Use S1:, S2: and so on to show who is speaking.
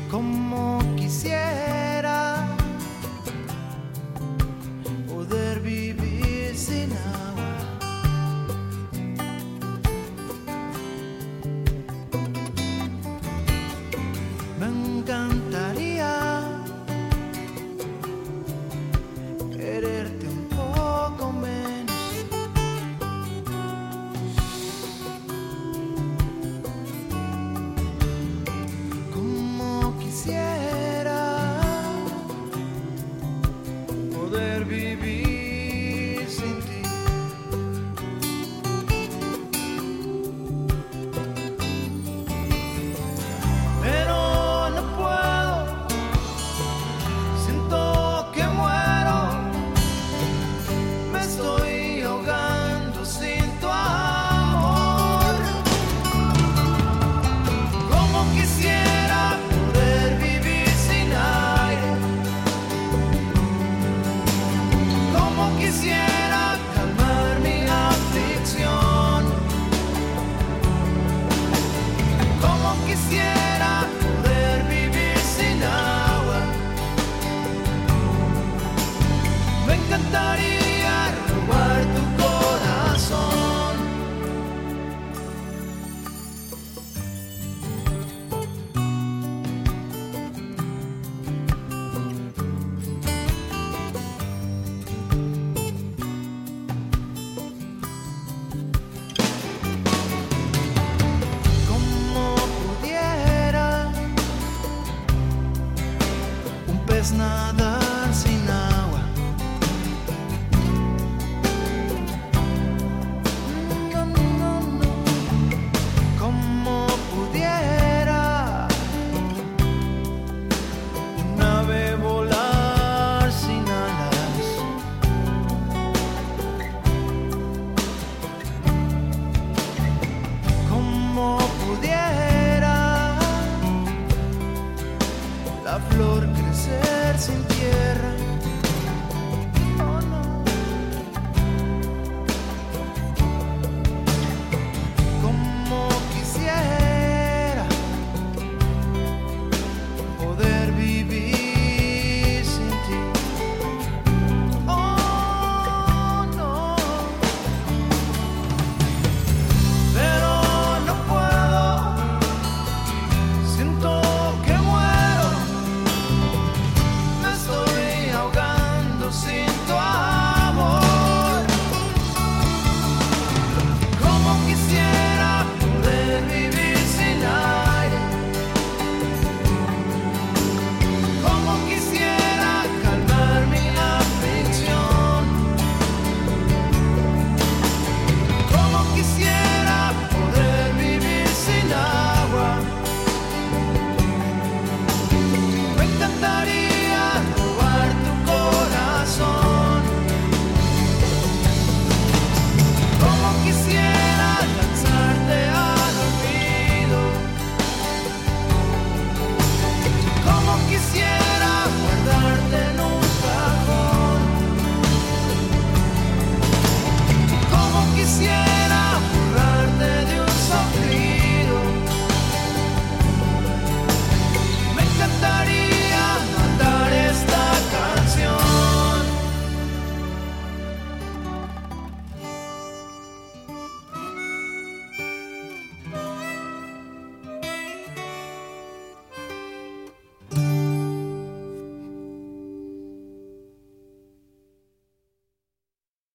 S1: Como quisiera poder vivir sin agua. Me encantaría quererte un poco menos. Como quisiera poder vivir sin ti. Pero no puedo, siento que muero, me estoy ahogando sin tu amor. Como quisiera poder vivir sin aire, como quisiera calmar mi aflicción, como quisiera poder vivir sin agua. Me encantaría robar tu corazón. Como pudiera un pez nadar sin agua. No, no, no. Como pudiera un ave volar sin alas. Como pudiera la flor crecer sin tierra.